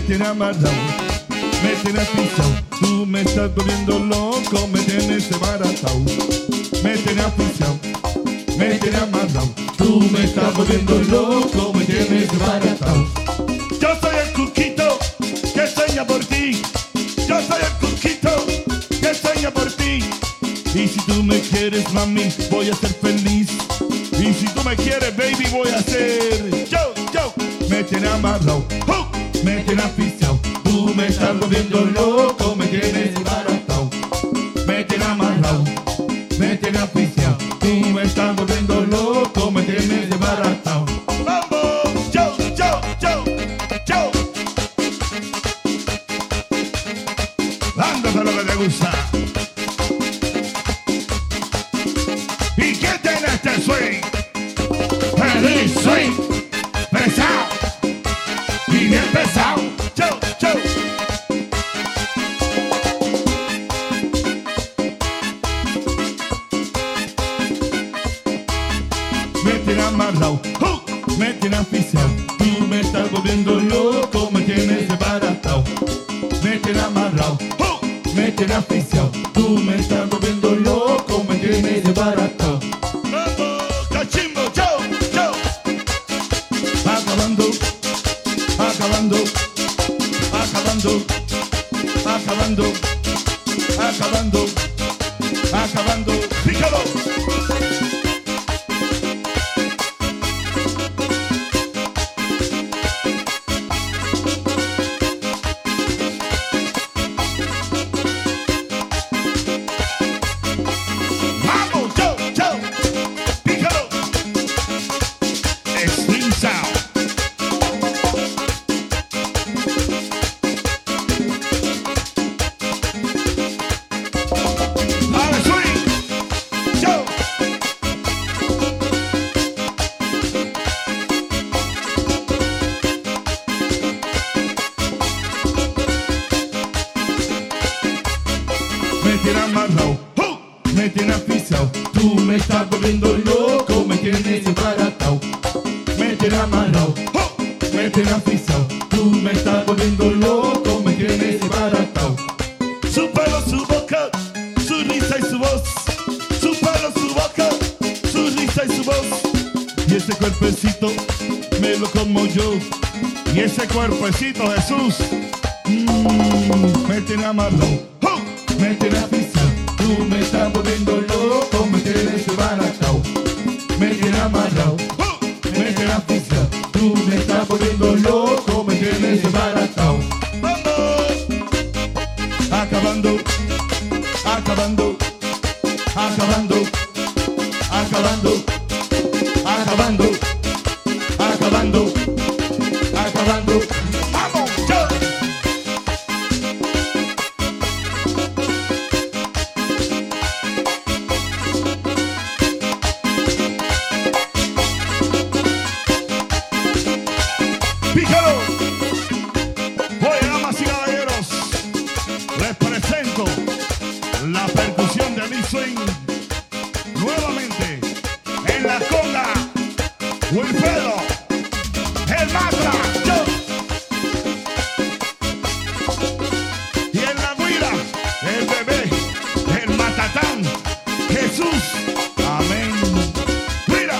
tienes amarrado, me tienes asfixiado. Tú me estás volviendo loco, me tienes desbaratado. Me tienes asfixiado, me tienes amarrado. Tú me estás volviendo loco, me tienes desbaratado. Yo soy el cuquito que sueña por ti. Yo soy el cuquito que sueña por ti. Y si tú me quieres, mami, voy a ser feliz. Y si tú me quieres, baby, voy a ser yo. Me tienes amarrado, me tienes asfixiado. Tú me estás volviendo loco, me tienes desbaratado. Me tienes amarrado, me tienes asfixiado. Tú me estás volviendo loco, me tienes desbaratado. ¡Vamos! Yo. Dándose lo que te gusta. ¿Y qué tiene este swing? El swing pesado y bien pesado. Yo. Me tienes amarrado, me tienes asfixiado. Tú me estás volviendo loco, me tienes desbaratado. Me tienes amarrado, me tienes asfixiado. Tú me estás volviendo loco, me tienes desbaratado. ¡Vamos, cachimbo! Yo. Acabando. ¡Pícalo! ¡Vamos, yo! ¡Pícalo! Swing sound. Dale, swing. Yo. Me tienes amarrado, me tienes asfixiado. Tú me estás volviendo loco, me tienes desbaratado. Me tienes amarrado, me tienes asfixiado. Tú me estás volviendo loco, me tienes desbaratado. Su pelo, su boca, su risa y su voz. Su pelo, su boca, su risa y su voz. Y ese cuerpecito me lo como yo. Y ese cuerpecito, Jesús, me tiene amarrado, me tiene asfixiado. Tú me estás volviendo loco, me tienes desbaratado. Me tiene amarrado, me tiene asfixiado. Tú me estás volviendo loco, me tienes desbaratado. ¡Vamos! Acabando. ¡Vamos! ¡Yo! ¡Pícalo! Oye, damas y caballeros, les presento la percusión de Big Swing. Nuevamente, en la conga, Wilfredo, el Matra, yo. Y en la guira, el bebé, el Matatán, Jesús. Amén. Mira,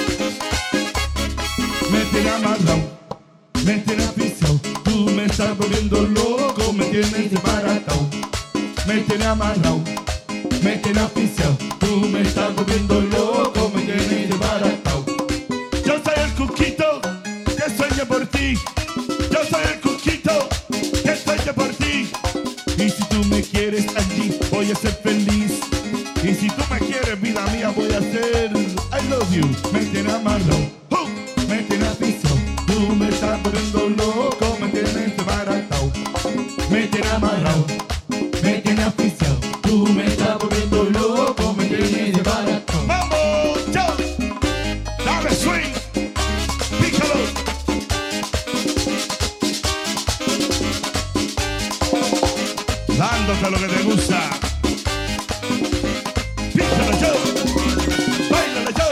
me tiene amarrado, me tiene asfixiado. Tú me estás volviendo loco, me tienes desbaratado. Me tiene amarrado, me tiene asfixiado. Tú me estás volviendo loco, me tienes desbaratado. Yo soy el cuquito que sueña por ti. Yo soy el cuquito que sueña por ti. Y si tú me quieres allí, voy a ser feliz. Y si tú me quieres, vida mía, voy a ser I love you. Me tiene amarrado, me tiene asfixiado. Tú me estás volviendo loco, me tienes desbaratado. Me tiene amarrado, me tiene asfixiado. Tú me estás volviendo loco, me tienes desbaratado. ¡Vamos, yo! ¡Dale swing! ¡Pícalo! Dándote lo que te gusta. ¡Pícalo, yo! ¡Báilale, yo!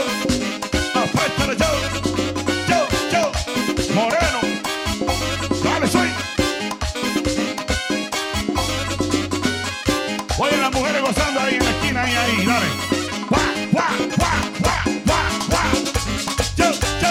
¡Apuéstale, yo! ¡Yo! Moreno, dale swing. gozando ahí en la esquina, ahí, dale. Guá, guá, guá, guá, guá, guá. Yo, yo.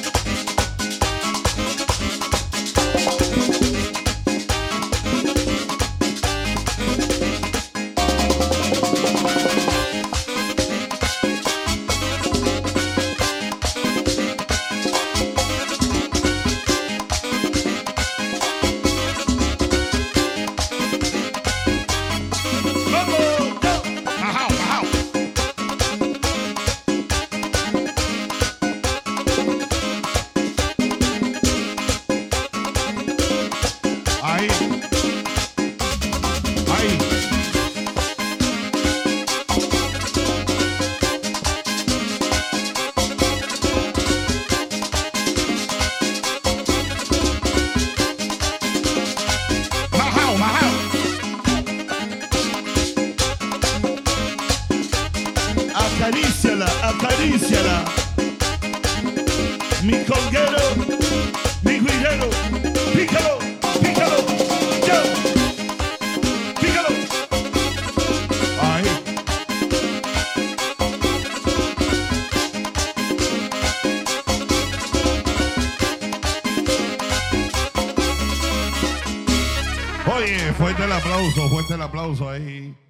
Ahí. Ahí. Majao, majao. Acaríciala, acaríciala. Mi colguero, mi guirero, pícalo, pícalo, yo, pícalo. Ahí. Oye, fuerte el aplauso ahí.